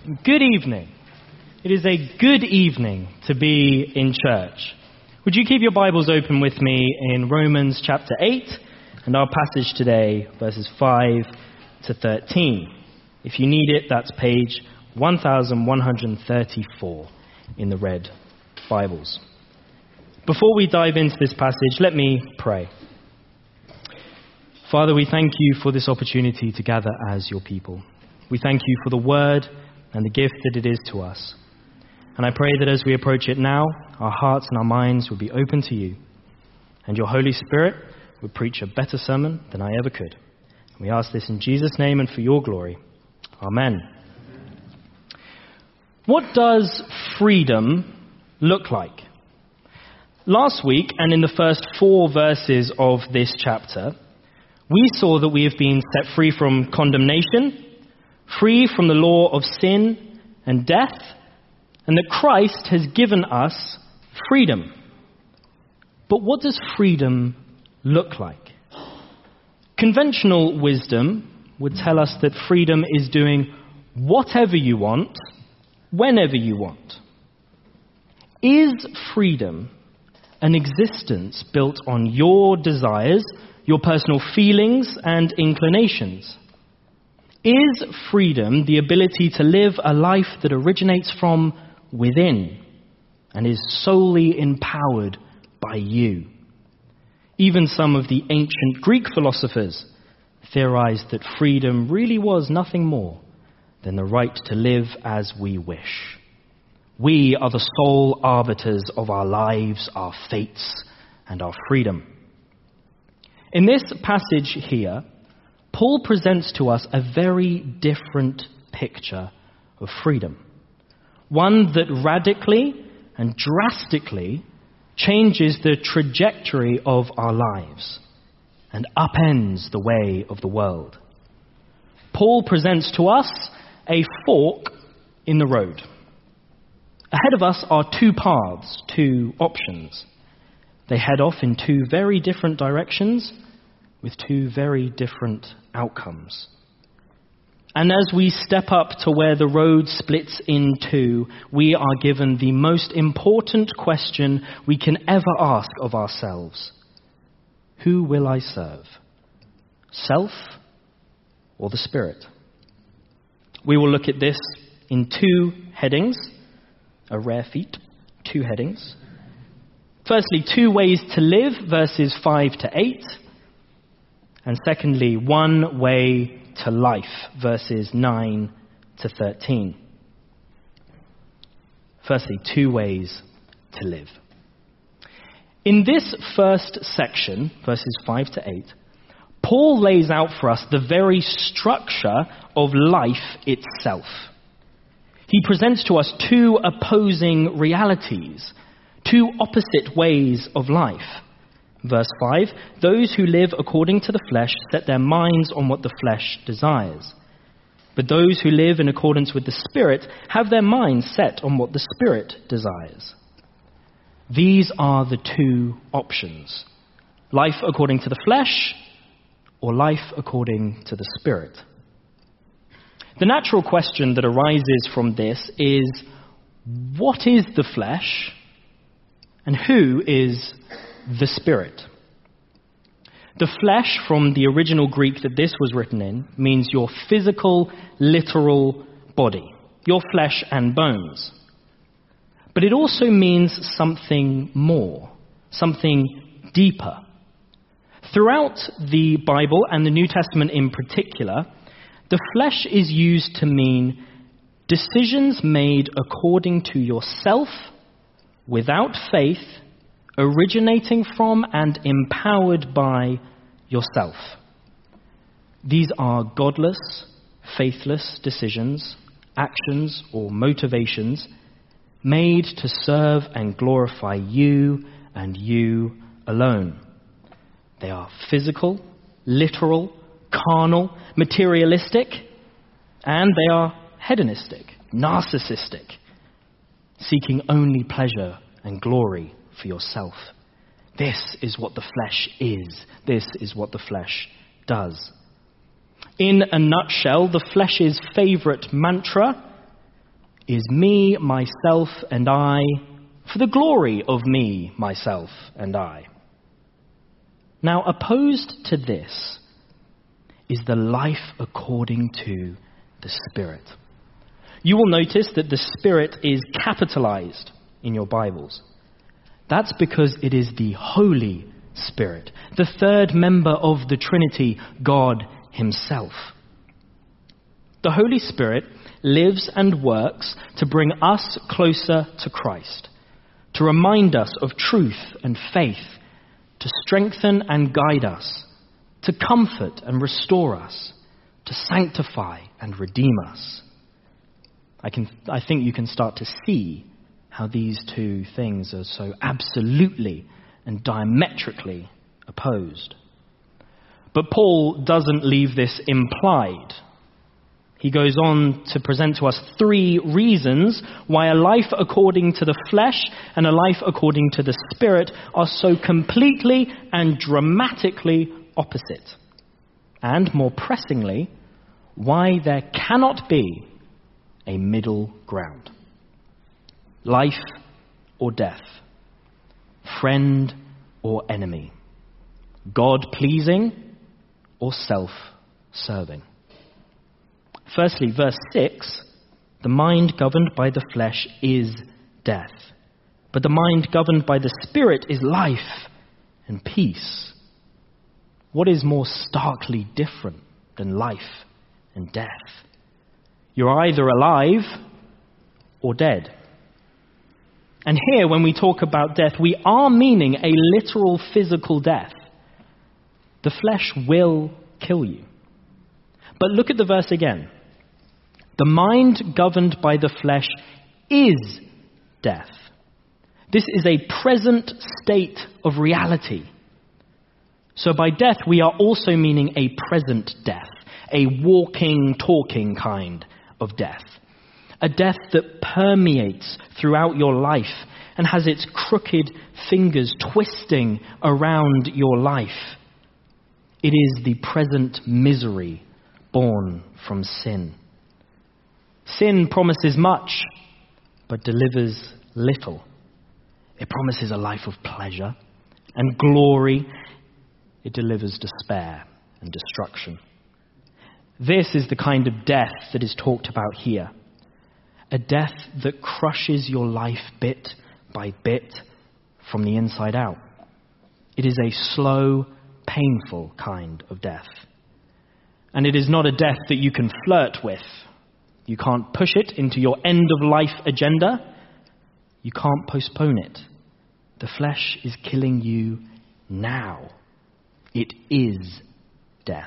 Good evening. It is a good evening to be in church. Would you keep your Bibles open with me in Romans chapter 8 and our passage today, verses 5 to 13. If you need it, that's page 1134 in the red Bibles. Before we dive into this passage, let me pray. Father, we thank you for this opportunity to gather as your people. We thank you for the word and the gift that it is to us. And I pray that as we approach it now, our hearts and our minds will be open to you, and your Holy Spirit would preach a better sermon than I ever could. And we ask this in Jesus' name and for your glory. Amen. What does freedom look like? Last week, and in the first 4 verses of this chapter, we saw that we have been set free from condemnation, free from the law of sin and death, and that Christ has given us freedom. But what does freedom look like? Conventional wisdom would tell us that freedom is doing whatever you want, whenever you want. Is freedom an existence built on your desires, your personal feelings and inclinations? Is freedom the ability to live a life that originates from within and is solely empowered by you? Even some of the ancient Greek philosophers theorized that freedom really was nothing more than the right to live as we wish. We are the sole arbiters of our lives, our fates, and our freedom. In this passage here, Paul presents to us a very different picture of freedom. One that radically and drastically changes the trajectory of our lives and upends the way of the world. Paul presents to us a fork in the road. Ahead of us are 2 paths, 2 options. They head off in 2 very different directions with 2 very different outcomes. And as we step up to where the road splits in 2, we are given the most important question we can ever ask of ourselves. Who will I serve? Self or the Spirit? We will look at this in 2 headings, a rare feat, 2 headings. Firstly, 2 ways to live, verses 5 to 8. And secondly, 1 way to life, verses 9 to 13. Firstly, 2 ways to live. In this first section, verses 5 to 8, Paul lays out for us the very structure of life itself. He presents to us 2 opposing realities, 2 opposite ways of life. Verse 5, those who live according to the flesh set their minds on what the flesh desires. But those who live in accordance with the Spirit have their minds set on what the Spirit desires. These are the 2 options. Life according to the flesh or life according to the Spirit. The natural question that arises from this is, what is the flesh and who is the Spirit? The flesh, from the original Greek that this was written in, means your physical, literal body, your flesh and bones. But it also means something more, something deeper. Throughout the Bible, and the New Testament in particular, the flesh is used to mean decisions made according to yourself, without faith, originating from and empowered by yourself. These are godless, faithless decisions, actions, or motivations made to serve and glorify you and you alone. They are physical, literal, carnal, materialistic, and they are hedonistic, narcissistic, seeking only pleasure and glory for yourself. This is what the flesh is. This is what the flesh does. In a nutshell, the flesh's favorite mantra is me, myself, and I, for the glory of me, myself, and I. Now, opposed to this is the life according to the Spirit. You will notice that the Spirit is capitalized in your Bibles. That's because it is the Holy Spirit, the third member of the Trinity, God Himself. The Holy Spirit lives and works to bring us closer to Christ, to remind us of truth and faith, to strengthen and guide us, to comfort and restore us, to sanctify and redeem us. I think you can start to see how these two things are so absolutely and diametrically opposed. But Paul doesn't leave this implied. He goes on to present to us 3 reasons why a life according to the flesh and a life according to the Spirit are so completely and dramatically opposite. And more pressingly, why there cannot be a middle ground. Life or death. Friend or enemy. God-pleasing or self-serving. Firstly, verse 6, the mind governed by the flesh is death, but the mind governed by the Spirit is life and peace. What is more starkly different than life and death? You're either alive or dead. And here, when we talk about death, we are meaning a literal physical death. The flesh will kill you. But look at the verse again. The mind governed by the flesh is death. This is a present state of reality. So by death, we are also meaning a present death, a walking, talking kind of death. A death that permeates throughout your life and has its crooked fingers twisting around your life. It is the present misery born from sin. Sin promises much, but delivers little. It promises a life of pleasure and glory. It delivers despair and destruction. This is the kind of death that is talked about here. A death that crushes your life bit by bit from the inside out. It is a slow, painful kind of death. And it is not a death that you can flirt with. You can't push it into your end-of-life agenda. You can't postpone it. The flesh is killing you now. It is death.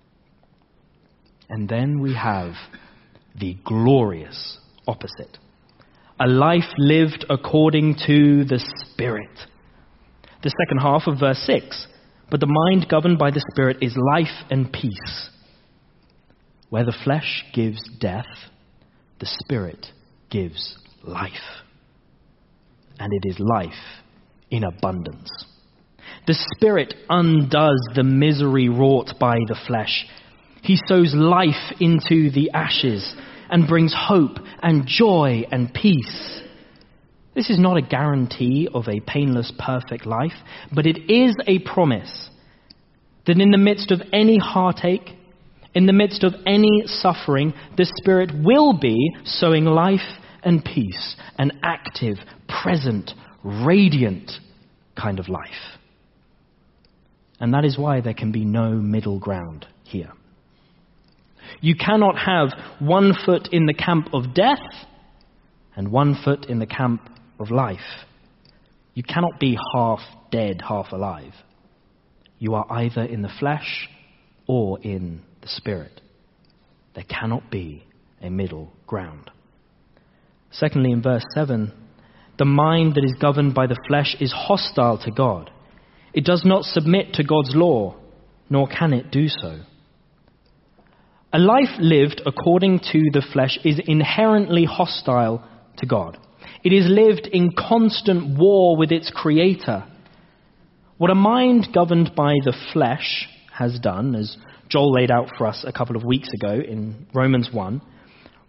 And then we have the glorious opposite. A life lived according to the Spirit. The second half of verse 6. But the mind governed by the Spirit is life and peace. Where the flesh gives death, the Spirit gives life. And it is life in abundance. The Spirit undoes the misery wrought by the flesh. He sows life into the ashes and brings hope and joy and peace. This is not a guarantee of a painless, perfect life, but it is a promise that in the midst of any heartache, in the midst of any suffering, the Spirit will be sowing life and peace, an active, present, radiant kind of life. And that is why there can be no middle ground here. You cannot have one foot in the camp of death and one foot in the camp of life. You cannot be half dead, half alive. You are either in the flesh or in the Spirit. There cannot be a middle ground. Secondly, in verse 7, the mind that is governed by the flesh is hostile to God. It does not submit to God's law, nor can it do so. A life lived according to the flesh is inherently hostile to God. It is lived in constant war with its creator. What a mind governed by the flesh has done, as Joel laid out for us a couple of weeks ago in Romans 1,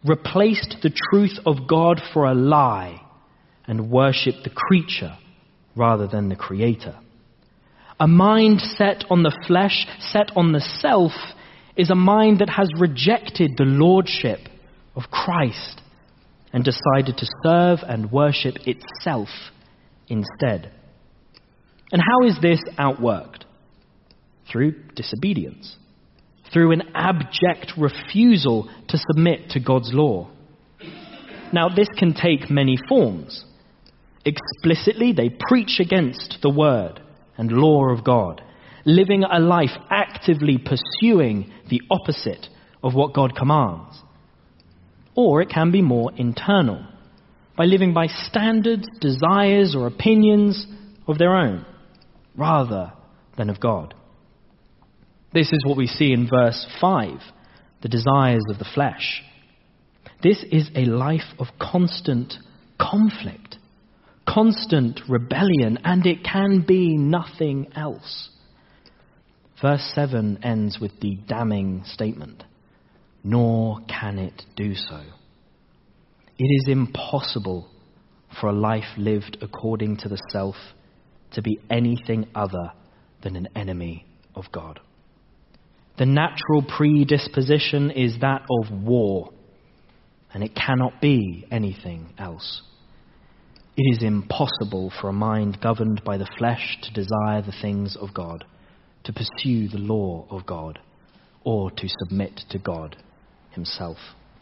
replaced the truth of God for a lie and worshipped the creature rather than the Creator. A mind set on the flesh, set on the self, is a mind that has rejected the lordship of Christ and decided to serve and worship itself instead. And how is this outworked? Through disobedience, through an abject refusal to submit to God's law. Now, this can take many forms. Explicitly, they preach against the word and law of God, living a life actively pursuing the opposite of what God commands. Or it can be more internal, by living by standards, desires, or opinions of their own, rather than of God. This is what we see in verse 5, the desires of the flesh. This is a life of constant conflict, constant rebellion, and it can be nothing else. Verse 7 ends with the damning statement, nor can it do so. It is impossible for a life lived according to the self to be anything other than an enemy of God. The natural predisposition is that of war, and it cannot be anything else. It is impossible for a mind governed by the flesh to desire the things of God, to pursue the law of God, or to submit to God himself.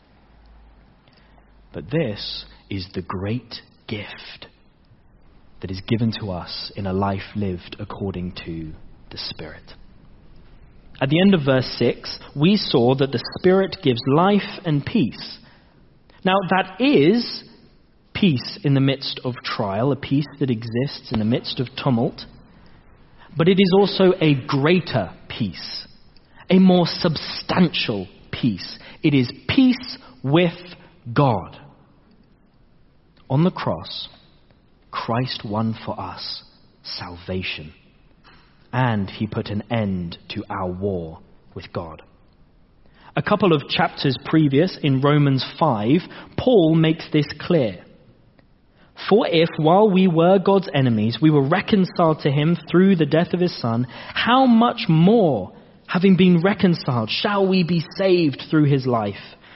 But this is the great gift that is given to us in a life lived according to the Spirit. At the end of verse 6, we saw that the Spirit gives life and peace. Now, that is peace in the midst of trial, a peace that exists in the midst of tumult. But it is also a greater peace, a more substantial peace. It is peace with God. On the cross, Christ won for us salvation, and he put an end to our war with God. A couple of chapters previous, in Romans 5, Paul makes this clear. For if, while we were God's enemies, we were reconciled to him through the death of his Son, how much more, having been reconciled, shall we be saved through his life?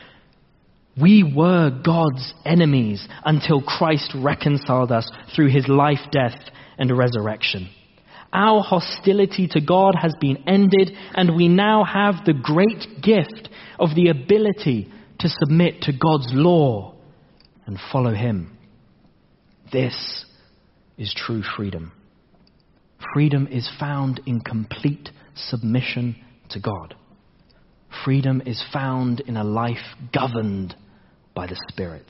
We were God's enemies until Christ reconciled us through his life, death, and resurrection. Our hostility to God has been ended, and we now have the great gift of the ability to submit to God's law and follow him. This is true freedom. Freedom is found in complete submission to God. Freedom is found in a life governed by the Spirit.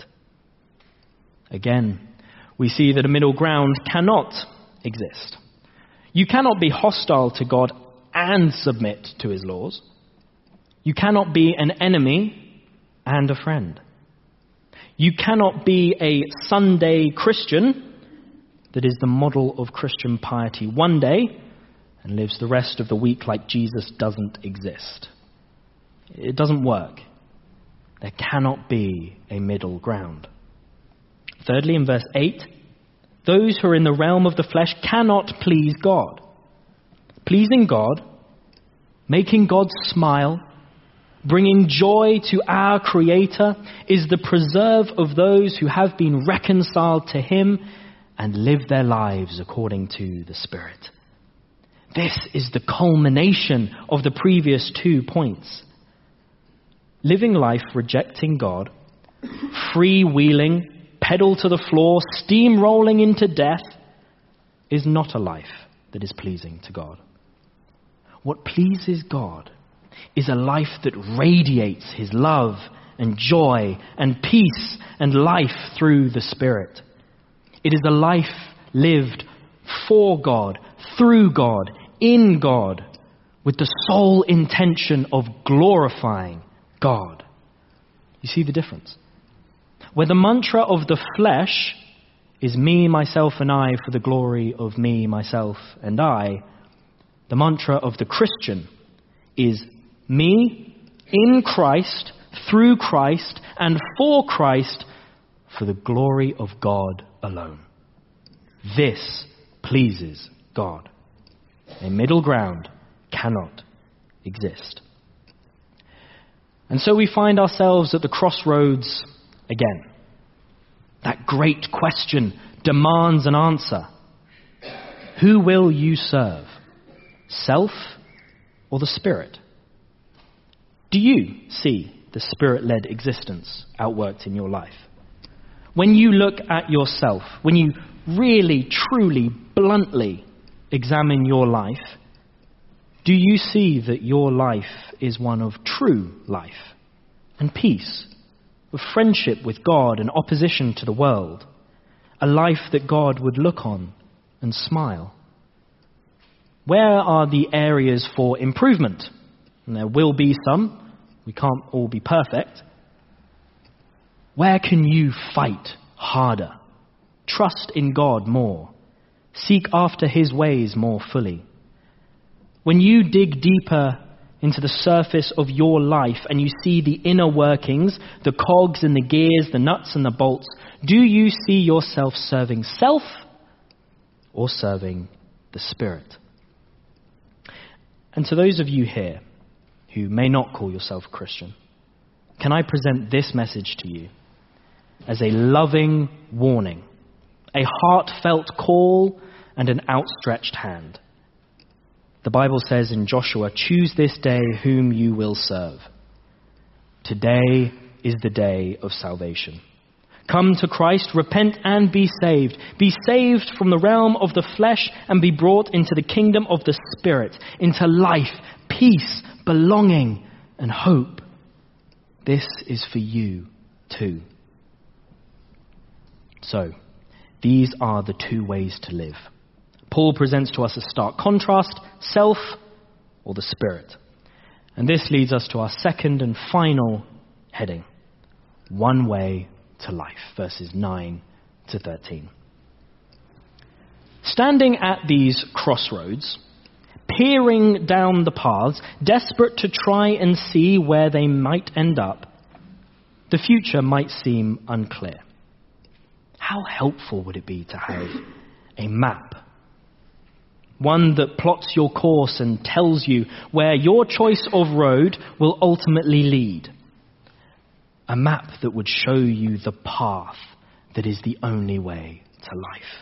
Again, we see that a middle ground cannot exist. You cannot be hostile to God and submit to his laws. You cannot be an enemy and a friend. You cannot be a Sunday Christian that is the model of Christian piety one day and lives the rest of the week like Jesus doesn't exist. It doesn't work. There cannot be a middle ground. Thirdly, in verse 8, those who are in the realm of the flesh cannot please God. Pleasing God, making God smile, bringing joy to our Creator is the preserve of those who have been reconciled to him and live their lives according to the Spirit. This is the culmination of the previous 2 points. Living life rejecting God, freewheeling, pedal to the floor, steamrolling into death, is not a life that is pleasing to God. What pleases God is a life that radiates his love and joy and peace and life through the Spirit. It is a life lived for God, through God, in God, with the sole intention of glorifying God. You see the difference? Where the mantra of the flesh is me, myself, and I for the glory of me, myself, and I, the mantra of the Christian is me in Christ through Christ and for Christ, for the glory of God alone. This pleases God. A middle ground cannot exist. And so we find ourselves at the crossroads again. That great question demands an answer. Who will you serve? Self or the Spirit? Do you see the Spirit-led existence outworked in your life? When you look at yourself, when you really, truly, bluntly examine your life, do you see that your life is one of true life and peace, of friendship with God and opposition to the world, a life that God would look on and smile? Where are the areas for improvement? And there will be some. We can't all be perfect. Where can you fight harder? Trust in God more. Seek after his ways more fully. When you dig deeper into the surface of your life and you see the inner workings, the cogs and the gears, the nuts and the bolts, do you see yourself serving self or serving the Spirit? And to those of you here who may not call yourself a Christian, can I present this message to you as a loving warning, a heartfelt call and an outstretched hand? The Bible says in Joshua, "Choose this day whom you will serve." Today is the day of salvation. Come to Christ, repent and be saved. Be saved from the realm of the flesh and be brought into the kingdom of the Spirit, into life, peace, belonging, and hope. This is for you too. So, these are the two ways to live. Paul presents to us a stark contrast, self or the Spirit. And this leads us to our second and final heading, one way to life, verses 9 to 13. Standing at these crossroads, peering down the paths, desperate to try and see where they might end up, the future might seem unclear. How helpful would it be to have a map? One that plots your course and tells you where your choice of road will ultimately lead. A map that would show you the path that is the only way to life.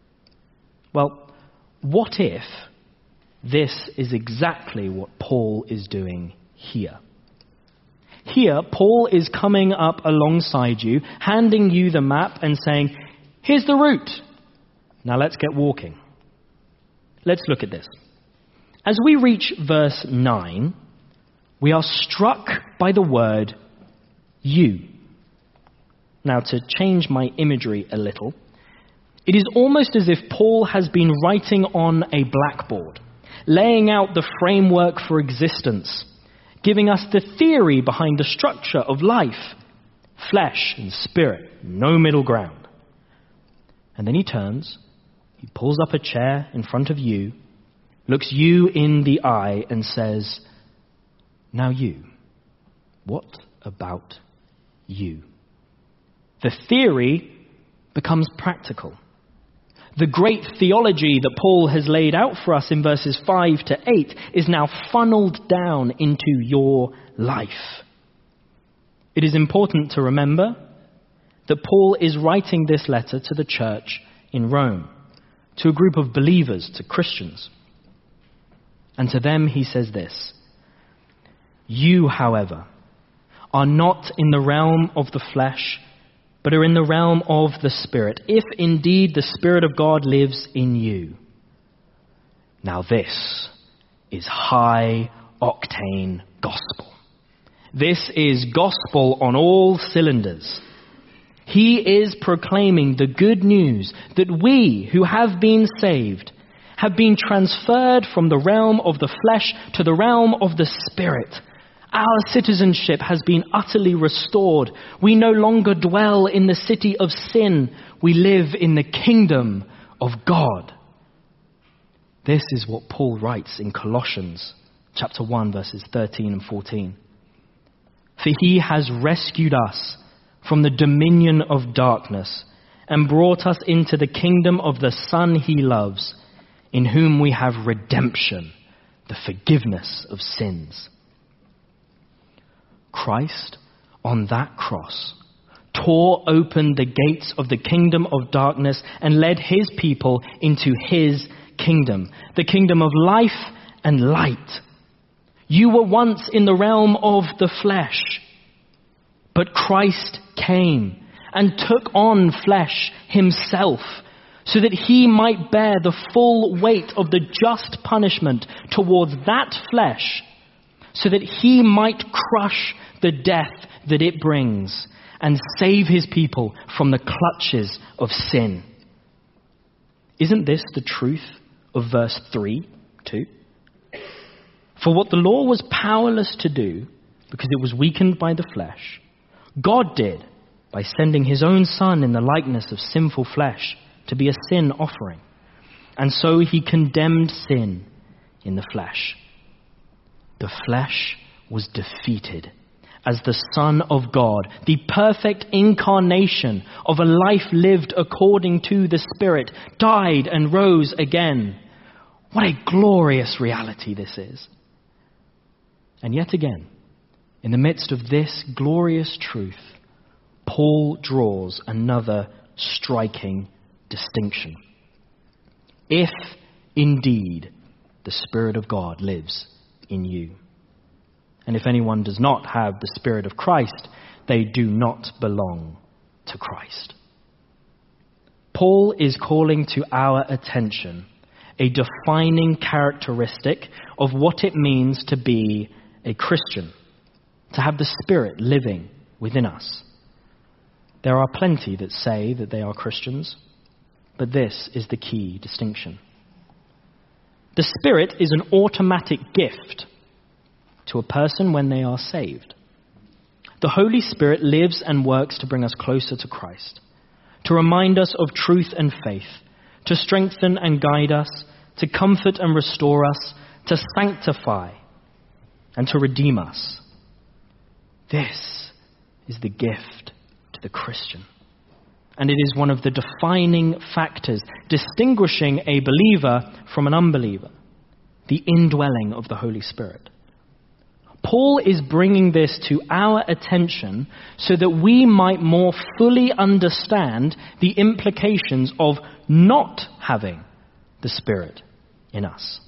Well, what if this is exactly what Paul is doing here? Here, Paul is coming up alongside you, handing you the map and saying, here's the route. Now let's get walking. Let's look at this. As we reach verse 9, we are struck by the word you. Now, to change my imagery a little, it is almost as if Paul has been writing on a blackboard, laying out the framework for existence, giving us the theory behind the structure of life, flesh and spirit, no middle ground. And then he turns, he pulls up a chair in front of you, looks you in the eye and says, now you, what about you? The theory becomes practical. The great theology that Paul has laid out for us in verses 5 to 8 is now funneled down into your life. It is important to remember that Paul is writing this letter to the church in Rome, to a group of believers, to Christians. And to them he says this: you, however, are not in the realm of the flesh, but are in the realm of the Spirit, if indeed the Spirit of God lives in you. Now this is high-octane gospel. This is gospel on all cylinders. He is proclaiming the good news that we who have been saved have been transferred from the realm of the flesh to the realm of the Spirit. Our citizenship has been utterly restored. We no longer dwell in the city of sin. We live in the kingdom of God. This is what Paul writes in Colossians chapter 1, verses 13 and 14. For he has rescued us from the dominion of darkness and brought us into the kingdom of the Son he loves, in whom we have redemption, the forgiveness of sins. Christ, on that cross, tore open the gates of the kingdom of darkness and led his people into his kingdom, the kingdom of life and light. You were once in the realm of the flesh, but Christ came and took on flesh himself so that he might bear the full weight of the just punishment towards that flesh, so that he might crush the death that it brings and save his people from the clutches of sin. Isn't this the truth of verse 3 too? For what the law was powerless to do, because it was weakened by the flesh, God did by sending his own Son in the likeness of sinful flesh to be a sin offering. And so he condemned sin in the flesh. The flesh was defeated as the Son of God, the perfect incarnation of a life lived according to the Spirit, died and rose again. What a glorious reality this is. And yet again, in the midst of this glorious truth, Paul draws another striking distinction. If indeed the Spirit of God lives in you. And if anyone does not have the Spirit of Christ, they do not belong to Christ. Paul is calling to our attention a defining characteristic of what it means to be a Christian, to have the Spirit living within us. There are plenty that say that they are Christians, but this is the key distinction. The Spirit is an automatic gift to a person when they are saved. The Holy Spirit lives and works to bring us closer to Christ, to remind us of truth and faith, to strengthen and guide us, to comfort and restore us, to sanctify and to redeem us. This is the gift to the Christian. And it is one of the defining factors distinguishing a believer from an unbeliever, the indwelling of the Holy Spirit. Paul is bringing this to our attention so that we might more fully understand the implications of not having the Spirit in us.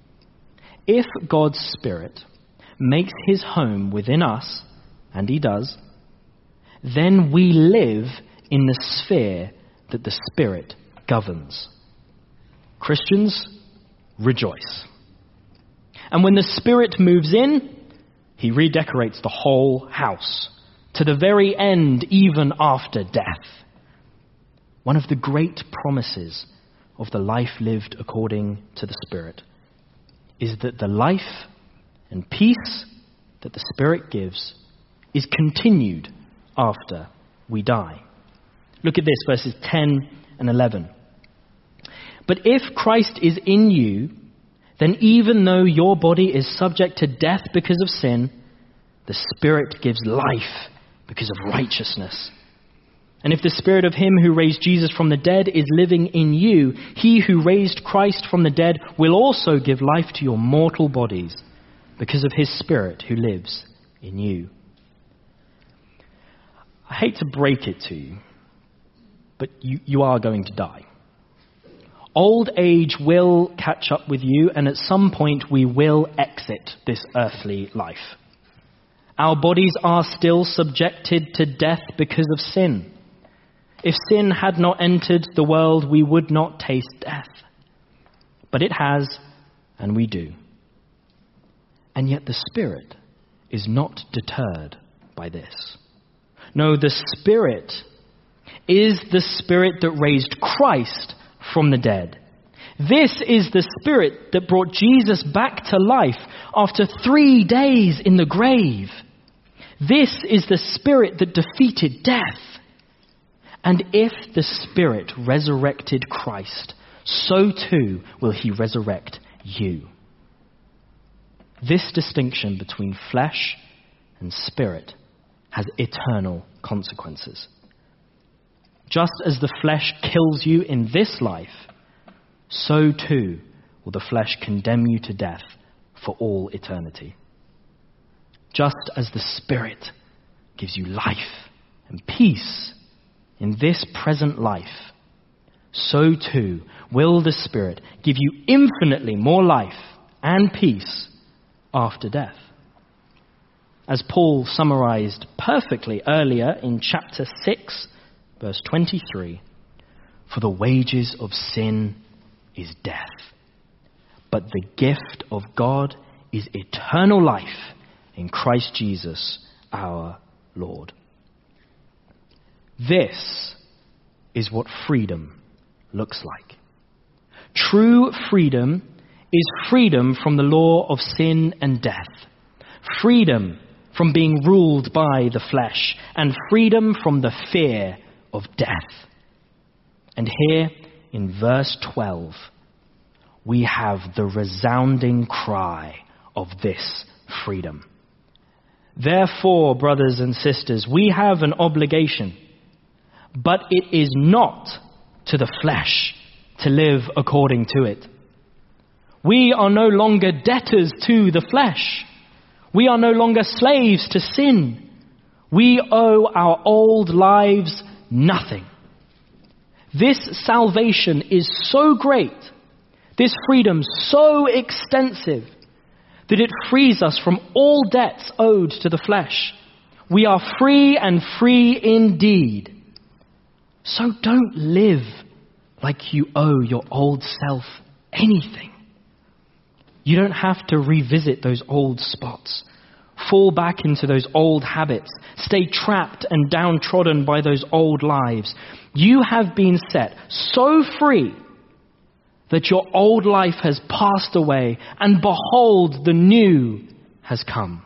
If God's Spirit makes his home within us, and he does, then we live in the sphere that the Spirit governs. Christians, rejoice. And when the Spirit moves in, he redecorates the whole house, to the very end, even after death. One of the great promises of the life lived according to the Spirit is that the life and peace that the Spirit gives is continued after we die. Look at this, verses 10 and 11. But if Christ is in you, then even though your body is subject to death because of sin, the Spirit gives life because of righteousness. And if the Spirit of him who raised Jesus from the dead is living in you, he who raised Christ from the dead will also give life to your mortal bodies because of his Spirit who lives in you. I hate to break it to you, but you are going to die. Old age will catch up with you, and at some point we will exit this earthly life. Our bodies are still subjected to death because of sin. If sin had not entered the world, we would not taste death. But it has, and we do. And yet the Spirit is not deterred by this. No, the Spirit is the Spirit that raised Christ from the dead. This is the Spirit that brought Jesus back to life after 3 days in the grave. This is the Spirit that defeated death. And if the Spirit resurrected Christ, so too will he resurrect you. This distinction between flesh and spirit has eternal consequences. Just as the flesh kills you in this life, so too will the flesh condemn you to death for all eternity. Just as the Spirit gives you life and peace in this present life, so too will the Spirit give you infinitely more life and peace after death. As Paul summarized perfectly earlier in chapter 6, verse 23, for the wages of sin is death, but the gift of God is eternal life in Christ Jesus our Lord. This is what freedom looks like. True freedom is freedom from the law of sin and death, freedom from being ruled by the flesh, and freedom from the fear of death. And here in verse 12, we have the resounding cry of this freedom. Therefore, brothers and sisters, we have an obligation, but it is not to the flesh to live according to it. We are no longer debtors to the flesh. We are no longer slaves to sin. We owe our old lives nothing. This salvation is so great, this freedom so extensive, that it frees us from all debts owed to the flesh. We are free and free indeed. So don't live like you owe your old self anything. You don't have to revisit those old spots, fall back into those old habits, stay trapped and downtrodden by those old lives. You have been set so free that your old life has passed away, and behold, the new has come.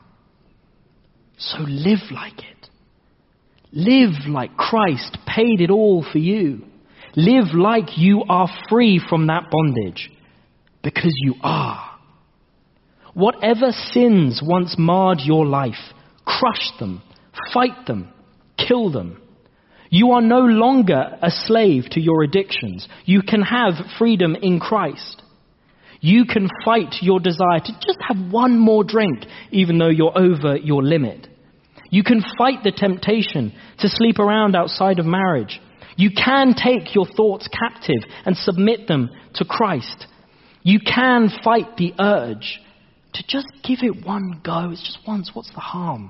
So live like it. Live like Christ paid it all for you. Live like you are free from that bondage, because you are. Whatever sins once marred your life, crush them, fight them, kill them. You are no longer a slave to your addictions. You can have freedom in Christ. You can fight your desire to just have one more drink, even though you're over your limit. You can fight the temptation to sleep around outside of marriage. You can take your thoughts captive and submit them to Christ. You can fight the urge to just give it one go. It's just once. What's the harm?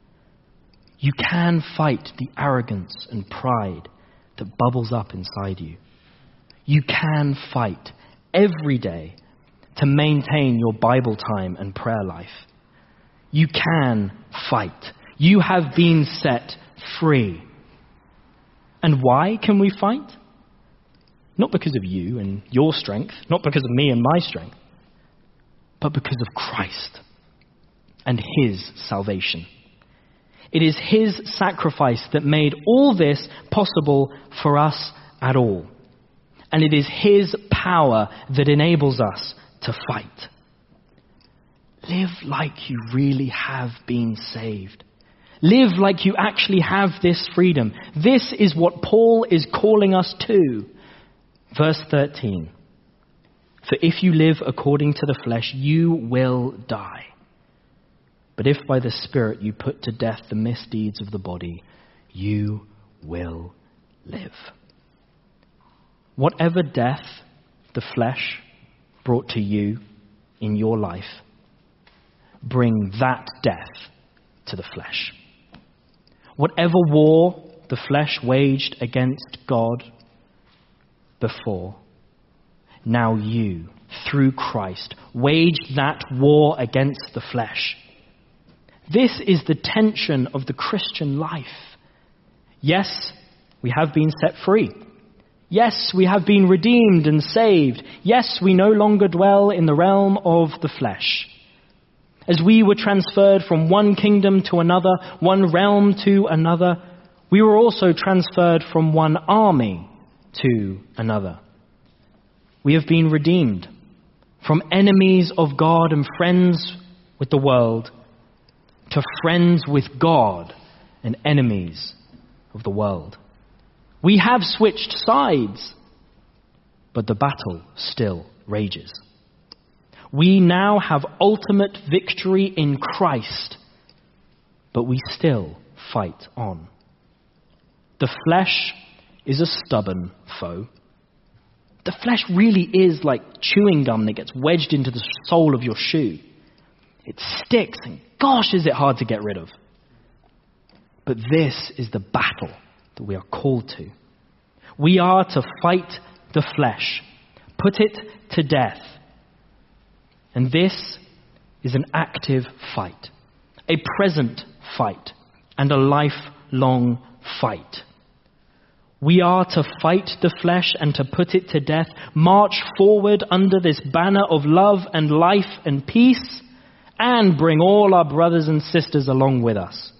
You can fight the arrogance and pride that bubbles up inside you. You can fight every day to maintain your Bible time and prayer life. You can fight. You have been set free. And why can we fight? Not because of you and your strength, not because of me and my strength, but because of Christ and his salvation. It is his sacrifice that made all this possible for us at all. And it is his power that enables us to fight. Live like you really have been saved. Live like you actually have this freedom. This is what Paul is calling us to. Verse 13. For if you live according to the flesh, you will die. But if by the Spirit you put to death the misdeeds of the body, you will live. Whatever death the flesh brought to you in your life, bring that death to the flesh. Whatever war the flesh waged against God before, now you, through Christ, wage that war against the flesh. This is the tension of the Christian life. Yes, we have been set free. Yes, we have been redeemed and saved. Yes, we no longer dwell in the realm of the flesh. As we were transferred from one kingdom to another, one realm to another, we were also transferred from one army to another. We have been redeemed from enemies of God and friends with the world to friends with God and enemies of the world. We have switched sides, but the battle still rages. We now have ultimate victory in Christ, but we still fight on. The flesh is a stubborn foe. The flesh really is like chewing gum that gets wedged into the sole of your shoe. It sticks, and gosh, is it hard to get rid of. But this is the battle that we are called to. We are to fight the flesh, put it to death. And this is an active fight, a present fight, and a lifelong fight. We are to fight the flesh and to put it to death, march forward under this banner of love and life and peace, and bring all our brothers and sisters along with us.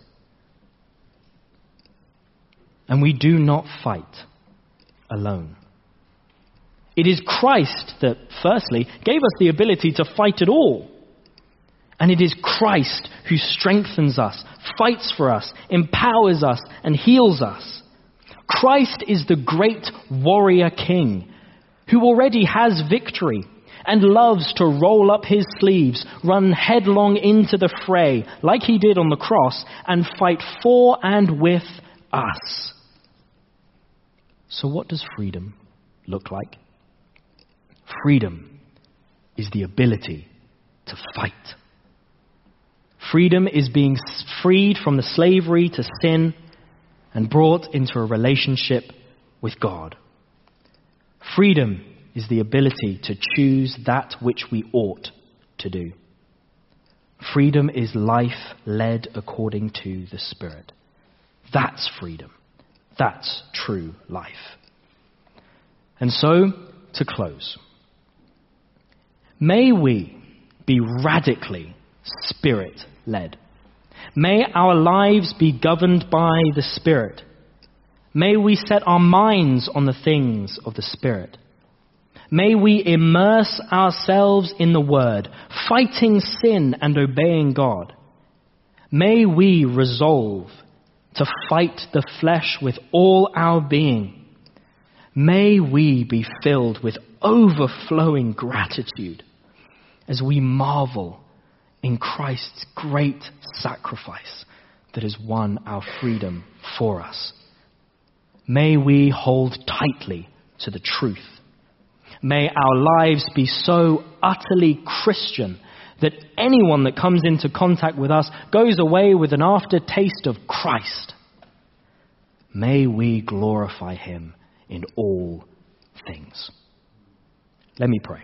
And we do not fight alone. It is Christ that, firstly, gave us the ability to fight at all. And it is Christ who strengthens us, fights for us, empowers us, and heals us. Christ is the great warrior king who already has victory and loves to roll up his sleeves, run headlong into the fray like he did on the cross, and fight for and with us. So what does freedom look like? Freedom is the ability to fight. Freedom is being freed from the slavery to sin and brought into a relationship with God. Freedom is the ability to choose that which we ought to do. Freedom is life led according to the Spirit. That's freedom. That's true life. And so, to close, may we be radically Spirit-led. May our lives be governed by the Spirit. May we set our minds on the things of the Spirit. May we immerse ourselves in the Word, fighting sin and obeying God. May we resolve to fight the flesh with all our being. May we be filled with overflowing gratitude as we marvel in Christ's great sacrifice that has won our freedom for us. May we hold tightly to the truth. May our lives be so utterly Christian that anyone that comes into contact with us goes away with an aftertaste of Christ. May we glorify him in all things. Let me pray.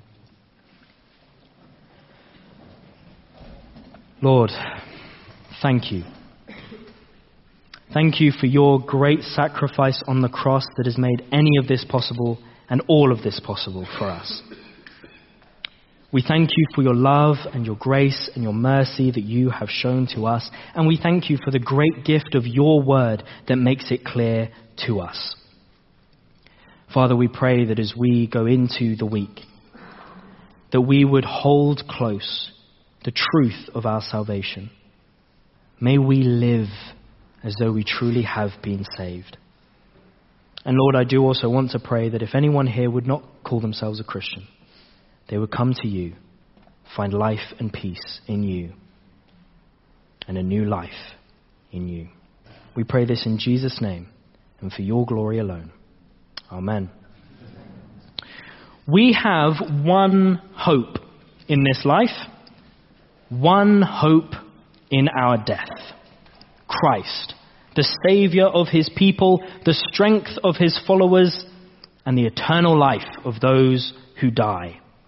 Lord, thank you. Thank you for your great sacrifice on the cross that has made any of this possible and all of this possible for us. We thank you for your love and your grace and your mercy that you have shown to us. And we thank you for the great gift of your word that makes it clear to us. Father, we pray that as we go into the week, that we would hold close the truth of our salvation. May we live as though we truly have been saved. And Lord, I do also want to pray that if anyone here would not call themselves a Christian, they would come to you, find life and peace in you, and a new life in you. We pray this in Jesus' name and for your glory alone. Amen. We have one hope in this life, one hope in our death. Christ, the Savior of his people, the strength of his followers, and the eternal life of those who die.